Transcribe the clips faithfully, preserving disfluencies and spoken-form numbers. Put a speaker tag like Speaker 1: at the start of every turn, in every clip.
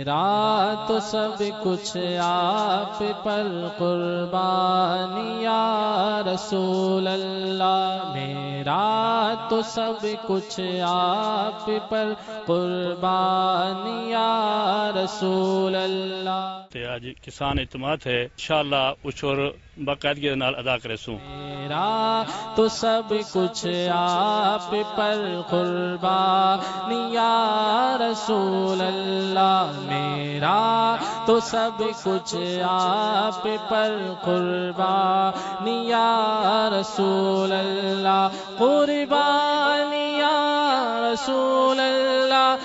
Speaker 1: میرا تو سب کچھ آپ پر قربان یا رسول اللہ، میرا تو سب کچھ آپ پر قربان یا رسول اللہ۔
Speaker 2: آج کسان اعتماد ہے، انشاءاللہ اشور باقاعدگی نال ادا کرے سوں۔
Speaker 1: میرا تو سب کچھ آپ پر قربان یا رسول اللہ، میرا تو سب کچھ آپ پر قربان یا رسول اللہ، قربان یا رسول اللہ،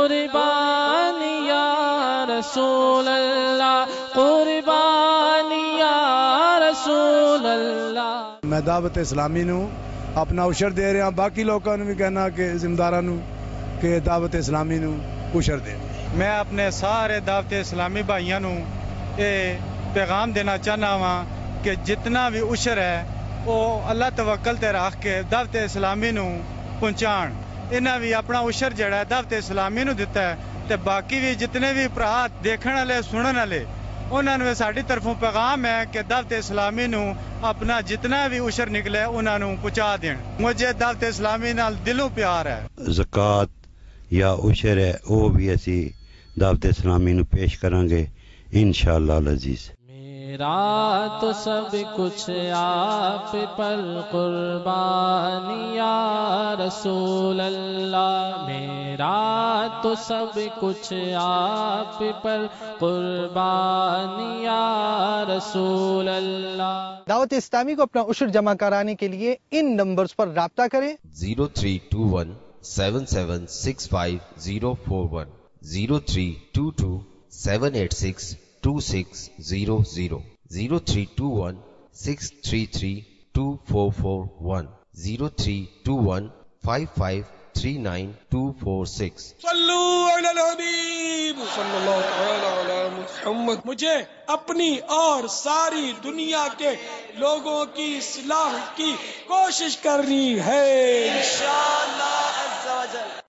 Speaker 1: قربان یا رسول اللہ، قربان یا رسول اللہ۔
Speaker 3: میں دعوت اسلامی نو اپنا اشر دے رہا، باقی لوگوں نے بھی کہنا کہ ذمہ داراں نو کہ دعوت اسلامی نو اشر دے۔
Speaker 4: میں اپنے سارے دعوت اسلامی بھائیاں نو یہ پیغام دینا چاہنا ہاں کہ جتنا بھی اشر ہے وہ اللہ توکل تے رکھ کے دعوت اسلامی نو پہنچان۔ انہاں بھی اپنا اشر جڑا ہے دعوت اسلامی نو دیتا ہے، تے باقی بھی جتنے بھی بھرا دیکھن والے سنن والے انہوں نے ساری طرفوں پیغام ہے کہ دعوت اسلامی نو اپنا جتنا بھی اشر نکلے انہوں نے پہنچا دین۔ مجھے دعوت اسلامی نال دلوں پیار ہے۔
Speaker 5: زکوٰۃ یا اشر ہے وہ بھی اسی دعوت اسلامی نو پیش کریں گے انشاءاللہ العزیز۔
Speaker 1: میرا تو سب کچھ آپ پر قربان یا رسول اللہ، میرا تو سب کچھ آپ پر قربان یا رسول اللہ۔
Speaker 6: دعوت اسلامی کو اپنا عشر جمع کرانے کے لیے ان نمبرز پر رابطہ کریں:
Speaker 7: zero three two one seven seven six five zero four one, zero three two two seven eight six two six zero zero, zero three two one six three three two four four one, zero three two one five five three nine two four six.
Speaker 8: صلو علی الحبیب صلی اللہ تعالی علی محمد۔ مجھے اپنی اور ساری دنیا کے لوگوں کی اصلاح کی کوشش کرنی ہے انشاءاللہ عز و جل۔